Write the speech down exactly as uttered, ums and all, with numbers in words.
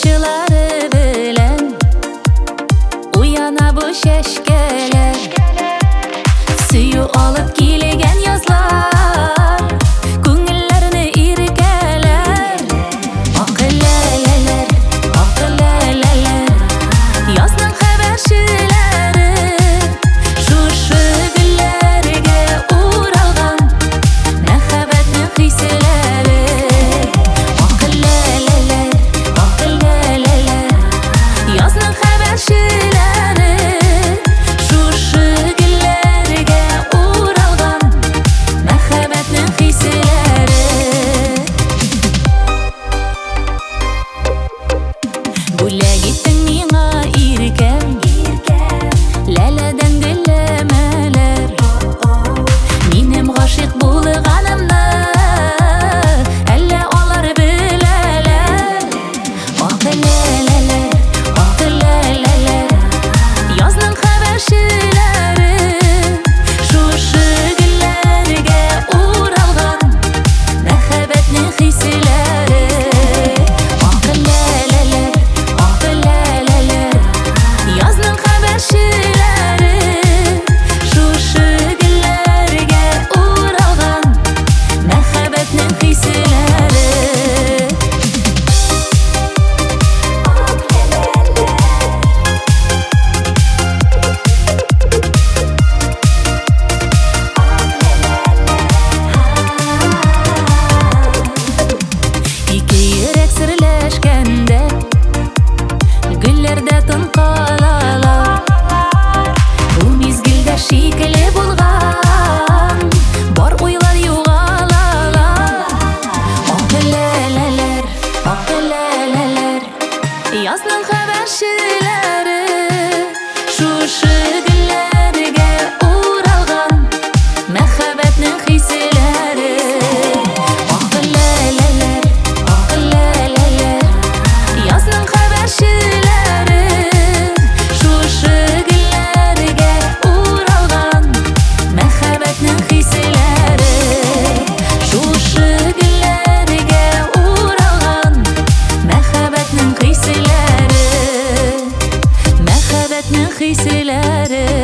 тамчылары белән уяна бу чәчкәләр. Сөю алып килгән язлар күңелләрне иркәләр. Ак ләләләр, ак ләләләр, язның хәбәрчеләре, шушы гөлләргә уралган мәхәббәтнең хисләре. Ак ләләләр, ак ләләләр, язның хәбәрчеләре, шушы гөлләргә уралган мәхәббәтнең хисләре. Бүләк иттең миңа иркәм, ләләдән гөлләмәләр. Минем гашыйк булганымны әллә алар беләләр. Ак ләләләр, ак ләләләр, язның хәбәрчеләре, шушы гөлләргә уралган мәхәббәтнең хисләре. Ак ләләләр, ак ләләләр, язның хәбәрчеләре, шушы гөлләргә уралган мәхәббәтнең хисләре. Ике йөрәк серләшкәндә гөлләрдә тын калалар. Бу мизгелдә шикелле булган бар уйлар югалалар. Ак ләләләр, ак ләләләр, язның хәбәрчеләре, шушы гөлләргә уралган мәхәббәтнең хисләре. Ак ләләләр, ак ләләләр, язның хәбәрчеләре, шушы гөлләргә уралган мәхәббәтнең хисләре. Шушы гөлләргә уралган мәхәббәтнең хисләре. Мәхәббәтнең хисләре.